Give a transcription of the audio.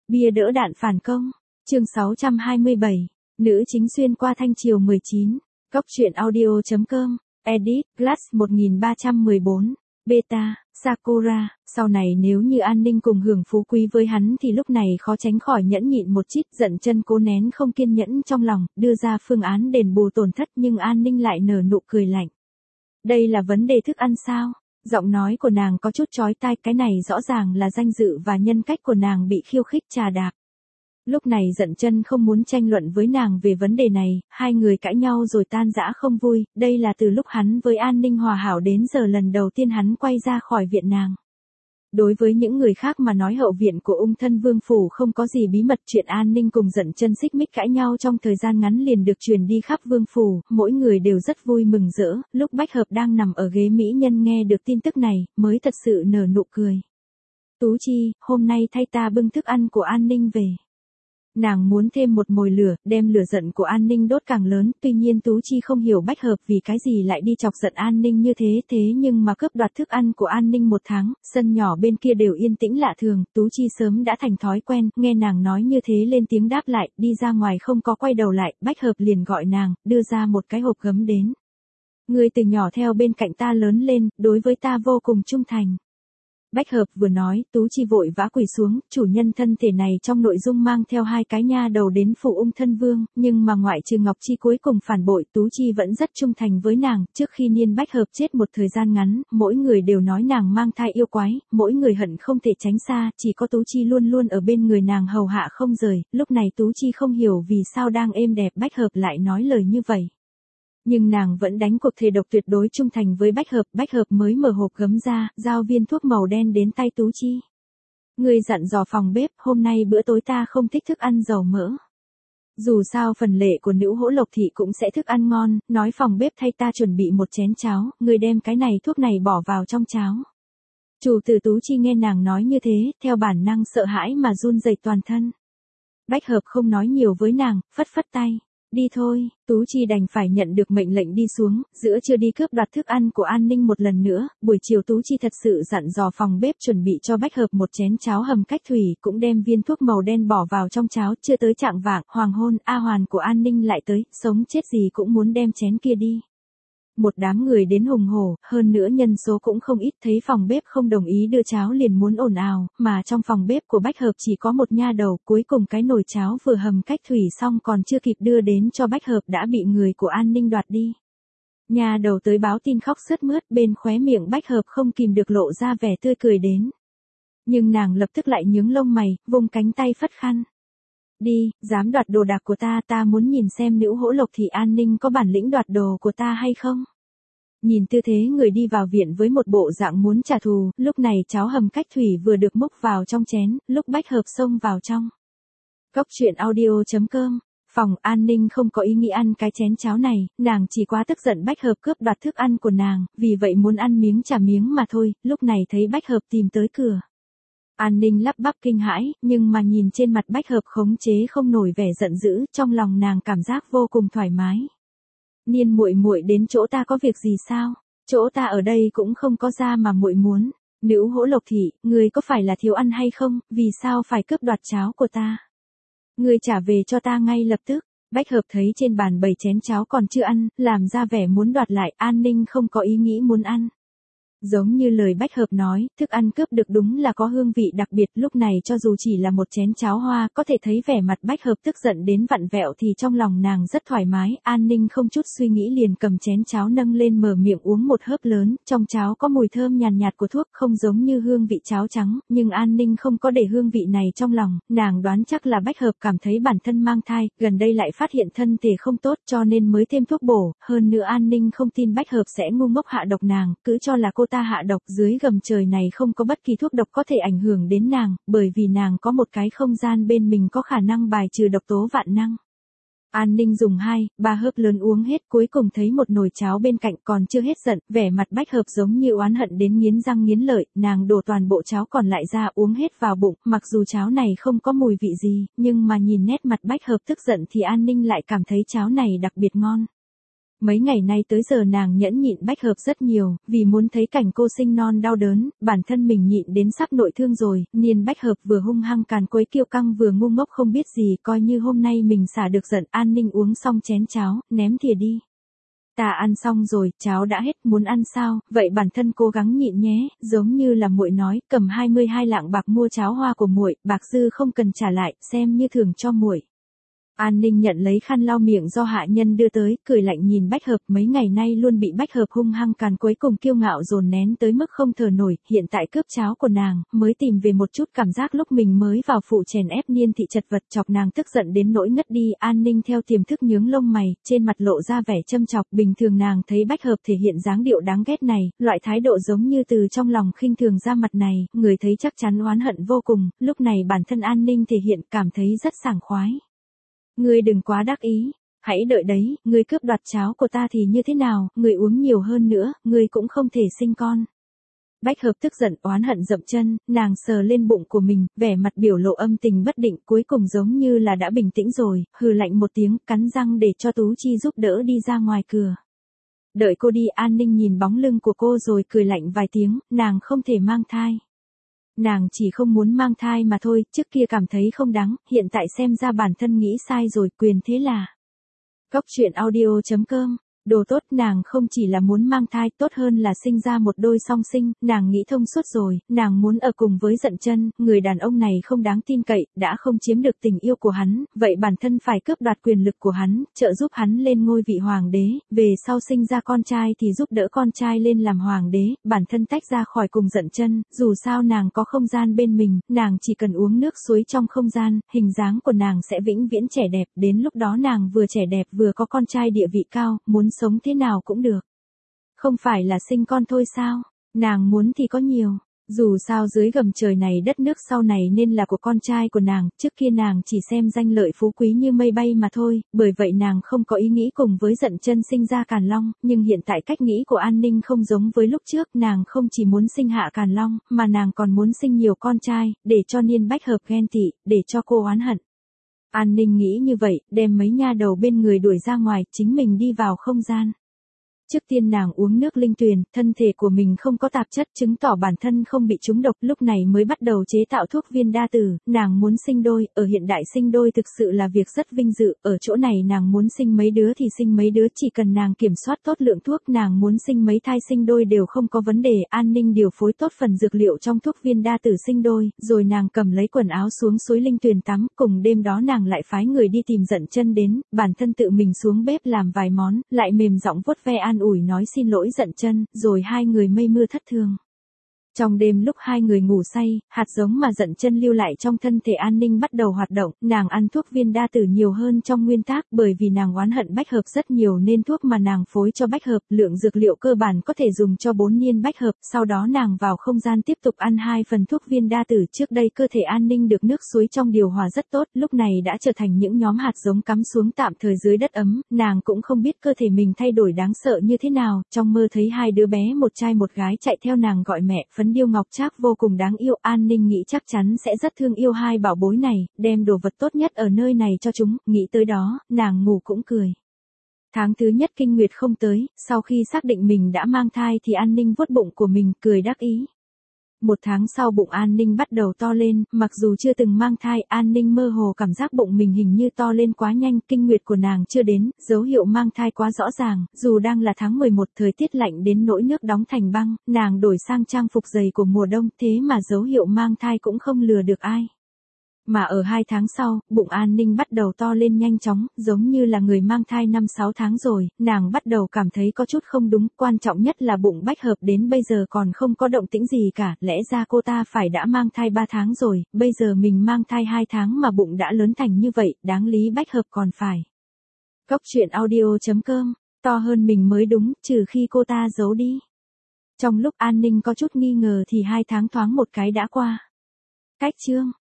Bia đỡ đạn phản công. Chương 627. Nữ chính xuyên qua thanh triều 19. Cóc truyện audio.com. Edit. Glass 1314. Beta. Sakura. Sau này nếu như An Ninh cùng hưởng phú quý với hắn thì lúc này khó tránh khỏi nhẫn nhịn một chút, giận chân cố nén không kiên nhẫn trong lòng, đưa ra phương án đền bù tổn thất, nhưng An Ninh lại nở nụ cười lạnh. Đây là vấn đề thức ăn sao? Giọng nói của nàng có chút chói tai, cái này rõ ràng là danh dự và nhân cách của nàng bị khiêu khích trà đạp. Lúc này giận chân không muốn tranh luận với nàng về vấn đề này, hai người cãi nhau rồi tan rã không vui, đây là từ lúc hắn với An Ninh hòa hảo đến giờ lần đầu tiên hắn quay ra khỏi viện nàng. Đối với những người khác mà nói hậu viện của ung thân vương phủ không có gì bí mật, chuyện An Ninh cùng giận chân xích mích cãi nhau trong thời gian ngắn liền được truyền đi khắp vương phủ, mỗi người đều rất vui mừng rỡ, lúc Bách Hợp đang nằm ở ghế mỹ nhân nghe được tin tức này, mới thật sự nở nụ cười. Tú Chi, hôm nay thay ta bưng thức ăn của An Ninh về. Nàng muốn thêm một mồi lửa, đem lửa giận của An Ninh đốt càng lớn, tuy nhiên Tú Chi không hiểu Bách Hợp vì cái gì lại đi chọc giận An Ninh như thế, nhưng mà cướp đoạt thức ăn của An Ninh một tháng, sân nhỏ bên kia đều yên tĩnh lạ thường, Tú Chi sớm đã thành thói quen, nghe nàng nói như thế lên tiếng đáp lại, đi ra ngoài không có quay đầu lại, Bách Hợp liền gọi nàng, đưa ra một cái hộp gấm đến. Người từ nhỏ theo bên cạnh ta lớn lên, đối với ta vô cùng trung thành. Bách Hợp vừa nói, Tú Chi vội vã quỳ xuống, chủ nhân thân thể này trong nội dung mang theo hai cái nha đầu đến phủ ung thân vương, nhưng mà ngoại trừ Ngọc Chi cuối cùng phản bội, Tú Chi vẫn rất trung thành với nàng, trước khi Niên Bách Hợp chết một thời gian ngắn, mỗi người đều nói nàng mang thai yêu quái, mỗi người hận không thể tránh xa, chỉ có Tú Chi luôn luôn ở bên người nàng hầu hạ không rời, lúc này Tú Chi không hiểu vì sao đang êm đẹp Bách Hợp lại nói lời như vậy. Nhưng nàng vẫn đánh cuộc thề độc tuyệt đối trung thành với Bách Hợp mới mở hộp gấm ra, giao viên thuốc màu đen đến tay Tú Chi. Người dặn dò phòng bếp, hôm nay bữa tối ta không thích thức ăn dầu mỡ. Dù sao phần lệ của nữ hỗ Lộc thị cũng sẽ thức ăn ngon, nói phòng bếp thay ta chuẩn bị một chén cháo, người đem cái này thuốc này bỏ vào trong cháo. Chủ tử Tú Chi nghe nàng nói như thế, theo bản năng sợ hãi mà run rẩy toàn thân. Bách Hợp không nói nhiều với nàng, phất phất tay. Đi thôi, Tú Chi đành phải nhận được mệnh lệnh đi xuống, giữa trưa đi cướp đoạt thức ăn của An Ninh một lần nữa, buổi chiều Tú Chi thật sự dặn dò phòng bếp chuẩn bị cho Bách Hợp một chén cháo hầm cách thủy, cũng đem viên thuốc màu đen bỏ vào trong cháo, chưa tới trạng vạng, hoàng hôn, A Hoàn của An Ninh lại tới, sống chết gì cũng muốn đem chén kia đi. Một đám người đến hùng hổ, hơn nữa nhân số cũng không ít, thấy phòng bếp không đồng ý đưa cháo liền muốn ồn ào, mà trong phòng bếp của Bách Hợp chỉ có một nha đầu, cuối cùng cái nồi cháo vừa hầm cách thủy xong còn chưa kịp đưa đến cho Bách Hợp đã bị người của An Ninh đoạt đi. Nha đầu tới báo tin khóc sướt mướt, bên khóe miệng Bách Hợp không kìm được lộ ra vẻ tươi cười đến. Nhưng nàng lập tức lại nhướng lông mày, vung cánh tay phất khăn. Đi, dám đoạt đồ đạc của ta muốn nhìn xem nữ hỗ Lộc thị An Ninh có bản lĩnh đoạt đồ của ta hay không. Nhìn tư thế người đi vào viện với một bộ dạng muốn trả thù, lúc này cháo hầm cách thủy vừa được múc vào trong chén, lúc Bách Hợp xông vào trong. Cóc truyện audio.com. Phòng An Ninh không có ý nghĩ ăn cái chén cháo này, nàng chỉ quá tức giận Bách Hợp cướp đoạt thức ăn của nàng, vì vậy muốn ăn miếng trả miếng mà thôi, lúc này thấy Bách Hợp tìm tới cửa. An Ninh lắp bắp kinh hãi, nhưng mà nhìn trên mặt Bách Hợp khống chế không nổi vẻ giận dữ, trong lòng nàng cảm giác vô cùng thoải mái. Niên muội muội đến chỗ ta có việc gì sao? Chỗ ta ở đây cũng không có ra mà muội muốn. Nữ hỗ Lộc thị, người có phải là thiếu ăn hay không, vì sao phải cướp đoạt cháo của ta? Người trả về cho ta ngay lập tức. Bách Hợp thấy trên bàn bày chén cháo còn chưa ăn, làm ra vẻ muốn đoạt lại, An Ninh không có ý nghĩ muốn ăn. Giống như lời Bách Hợp nói, thức ăn cướp được đúng là có hương vị đặc biệt, lúc này cho dù chỉ là một chén cháo hoa, có thể thấy vẻ mặt Bách Hợp tức giận đến vặn vẹo thì trong lòng nàng rất thoải mái, An Ninh không chút suy nghĩ liền cầm chén cháo nâng lên mở miệng uống một hớp lớn, trong cháo có mùi thơm nhàn nhạt của thuốc, không giống như hương vị cháo trắng, nhưng An Ninh không có để hương vị này trong lòng, nàng đoán chắc là Bách Hợp cảm thấy bản thân mang thai, gần đây lại phát hiện thân thể không tốt cho nên mới thêm thuốc bổ, hơn nữa An Ninh không tin Bách Hợp sẽ ngu ngốc hạ độc nàng, cứ cho là cô ta hạ độc, dưới gầm trời này không có bất kỳ thuốc độc có thể ảnh hưởng đến nàng, bởi vì nàng có một cái không gian bên mình có khả năng bài trừ độc tố vạn năng. An Ninh dùng 2-3 hớp lớn uống hết, cuối cùng thấy một nồi cháo bên cạnh còn chưa hết giận, vẻ mặt Bách Hợp giống như oán hận đến nghiến răng nghiến lợi, nàng đổ toàn bộ cháo còn lại ra uống hết vào bụng, mặc dù cháo này không có mùi vị gì, nhưng mà nhìn nét mặt Bách Hợp tức giận thì An Ninh lại cảm thấy cháo này đặc biệt ngon. Mấy ngày nay tới giờ nàng nhẫn nhịn Bách Hợp rất nhiều, vì muốn thấy cảnh cô sinh non đau đớn, bản thân mình nhịn đến sắp nội thương rồi, Niên Bách Hợp vừa hung hăng càn quấy kiêu căng vừa ngu ngốc không biết gì, coi như hôm nay mình xả được giận. An Ninh uống xong chén cháo, ném thìa đi. Ta ăn xong rồi, cháo đã hết, muốn ăn sao? Vậy bản thân cố gắng nhịn nhé, giống như là muội nói, cầm 22 lạng bạc mua cháo hoa của muội, bạc dư không cần trả lại, xem như thưởng cho muội. An Ninh nhận lấy khăn lau miệng do hạ nhân đưa tới, cười lạnh nhìn Bách Hợp, mấy ngày nay luôn bị Bách Hợp hung hăng càn quấy cùng kiêu ngạo dồn nén tới mức không thở nổi, hiện tại cướp cháo của nàng, mới tìm về một chút cảm giác lúc mình mới vào phụ chèn ép Niên thị chật vật, chọc nàng tức giận đến nỗi ngất đi. An Ninh theo tiềm thức nhướng lông mày, trên mặt lộ ra vẻ châm chọc, bình thường nàng thấy Bách Hợp thể hiện dáng điệu đáng ghét này, loại thái độ giống như từ trong lòng khinh thường ra mặt này, người thấy chắc chắn oán hận vô cùng, lúc này bản thân An Ninh thể hiện cảm thấy rất sảng khoái. Ngươi đừng quá đắc ý, hãy đợi đấy, ngươi cướp đoạt cháo của ta thì như thế nào, ngươi uống nhiều hơn nữa, ngươi cũng không thể sinh con. Bách Hợp tức giận oán hận dậm chân, nàng sờ lên bụng của mình, vẻ mặt biểu lộ âm tình bất định, cuối cùng giống như là đã bình tĩnh rồi, hừ lạnh một tiếng, cắn răng để cho Tú Chi giúp đỡ đi ra ngoài cửa. Đợi cô đi. An Ninh nhìn bóng lưng của cô rồi cười lạnh vài tiếng, nàng không thể mang thai. Nàng chỉ không muốn mang thai mà thôi, trước kia cảm thấy không đáng, hiện tại xem ra bản thân nghĩ sai rồi, quyền thế là. Góc truyện audio.com Đồ tốt, nàng không chỉ là muốn mang thai, tốt hơn là sinh ra một đôi song sinh, nàng nghĩ thông suốt rồi, nàng muốn ở cùng với Dận Chân, người đàn ông này không đáng tin cậy, đã không chiếm được tình yêu của hắn, vậy bản thân phải cướp đoạt quyền lực của hắn, trợ giúp hắn lên ngôi vị hoàng đế, về sau sinh ra con trai thì giúp đỡ con trai lên làm hoàng đế, bản thân tách ra khỏi cùng Dận Chân, dù sao nàng có không gian bên mình, nàng chỉ cần uống nước suối trong không gian, hình dáng của nàng sẽ vĩnh viễn trẻ đẹp, đến lúc đó nàng vừa trẻ đẹp vừa có con trai địa vị cao, muốn sống thế nào cũng được. Không phải là sinh con thôi sao? Nàng muốn thì có nhiều. Dù sao dưới gầm trời này đất nước sau này nên là của con trai của nàng, trước kia nàng chỉ xem danh lợi phú quý như mây bay mà thôi, bởi vậy nàng không có ý nghĩ cùng với Dận Chân sinh ra Càn Long, nhưng hiện tại cách nghĩ của An Ninh không giống với lúc trước, nàng không chỉ muốn sinh hạ Càn Long, mà nàng còn muốn sinh nhiều con trai, để cho Niên Bách Hợp ghen tị, để cho cô oán hận. An Ninh nghĩ như vậy, đem mấy nha đầu bên người đuổi ra ngoài, chính mình đi vào không gian. Trước tiên nàng uống nước linh tuyền, thân thể của mình không có tạp chất, chứng tỏ bản thân không bị trúng độc, lúc này mới bắt đầu chế tạo thuốc viên đa tử, nàng muốn sinh đôi, ở hiện đại sinh đôi thực sự là việc rất vinh dự, ở chỗ này nàng muốn sinh mấy đứa thì sinh mấy đứa, chỉ cần nàng kiểm soát tốt lượng thuốc, nàng muốn sinh mấy thai sinh đôi đều không có vấn đề. An Ninh điều phối tốt phần dược liệu trong thuốc viên đa tử sinh đôi, rồi nàng cầm lấy quần áo xuống suối linh tuyền tắm, cùng đêm đó nàng lại phái người đi tìm Dận Chân đến, bản thân tự mình xuống bếp làm vài món, lại mềm giọng vuốt ve an ủi nói xin lỗi Dận Chân, rồi hai người mây mưa thất thường. Trong đêm lúc hai người ngủ say, hạt giống mà Dận Chân lưu lại trong thân thể An Ninh bắt đầu hoạt động, nàng ăn thuốc viên đa tử nhiều hơn trong nguyên tắc, bởi vì nàng oán hận Bách Hợp rất nhiều nên thuốc mà nàng phối cho Bách Hợp, lượng dược liệu cơ bản có thể dùng cho 4 niên Bách Hợp, sau đó nàng vào không gian tiếp tục ăn 2 phần thuốc viên đa tử. Trước đây cơ thể An Ninh được nước suối trong điều hòa rất tốt, lúc này đã trở thành những nhóm hạt giống cắm xuống tạm thời dưới đất ấm, nàng cũng không biết cơ thể mình thay đổi đáng sợ như thế nào, trong mơ thấy hai đứa bé một trai một gái chạy theo nàng gọi mẹ, Phấn Điêu Ngọc Trác vô cùng đáng yêu. An Ninh nghĩ chắc chắn sẽ rất thương yêu hai bảo bối này, đem đồ vật tốt nhất ở nơi này cho chúng, nghĩ tới đó, nàng ngủ cũng cười. Tháng thứ nhất kinh nguyệt không tới, sau khi xác định mình đã mang thai thì An Ninh vuốt bụng của mình, cười đắc ý. 1 tháng sau bụng An Ninh bắt đầu to lên, mặc dù chưa từng mang thai, An Ninh mơ hồ cảm giác bụng mình hình như to lên quá nhanh, kinh nguyệt của nàng chưa đến, dấu hiệu mang thai quá rõ ràng, dù đang là tháng 11 thời tiết lạnh đến nỗi nước đóng thành băng, nàng đổi sang trang phục dày của mùa đông, thế mà dấu hiệu mang thai cũng không lừa được ai. Mà ở 2 tháng sau, bụng An Ninh bắt đầu to lên nhanh chóng, giống như là người mang thai 5-6 tháng rồi, nàng bắt đầu cảm thấy có chút không đúng, quan trọng nhất là bụng Bách Hợp đến bây giờ còn không có động tĩnh gì cả, lẽ ra cô ta phải đã mang thai 3 tháng rồi, bây giờ mình mang thai 2 tháng mà bụng đã lớn thành như vậy, đáng lý Bách Hợp còn phải. Góc truyện audio.com, to hơn mình mới đúng, trừ khi cô ta giấu đi. Trong lúc An Ninh có chút nghi ngờ thì 2 tháng thoáng một cái đã qua. Cách chương